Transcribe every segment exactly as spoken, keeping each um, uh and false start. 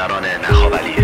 برادران نخاولی.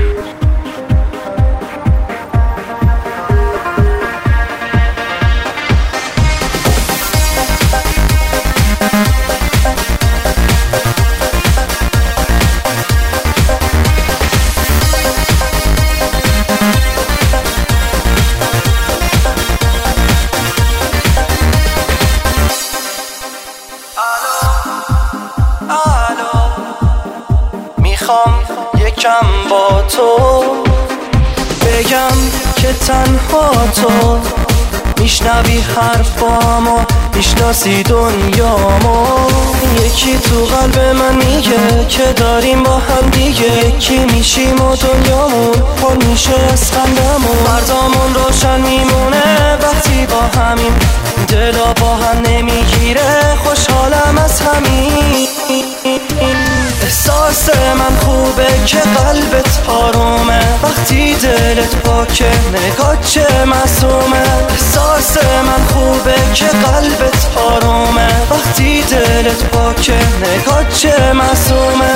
میخوام یکم با تو بگم که تنها تو میشنوی حرفامو، میشناسی دنیامو. یکی تو قلب من میگه که داریم با هم دیگه، یکی میشیم و دنیامون پر میشه از خندمون. فردامون روشن میمونه وقتی با همیم، دلا با هم نمیگیره خوشحالم از همین. احساس من خوبه که قلبت آرومه وقتی دلت پاکه، نگات چه معصومه. احساس من خوبه که قلبت آرومه وقتی دلت پاکه، نگات چه معصومه.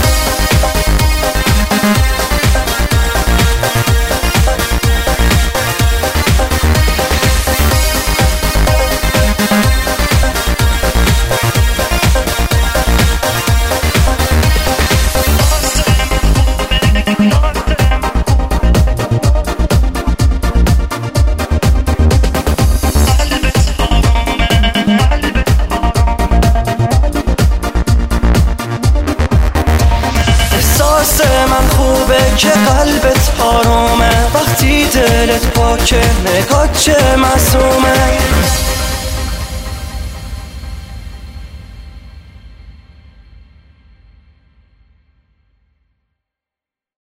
احساس من خوبه که قلبت آرومه وقتی دلت پاکه، نگات چه معصومه.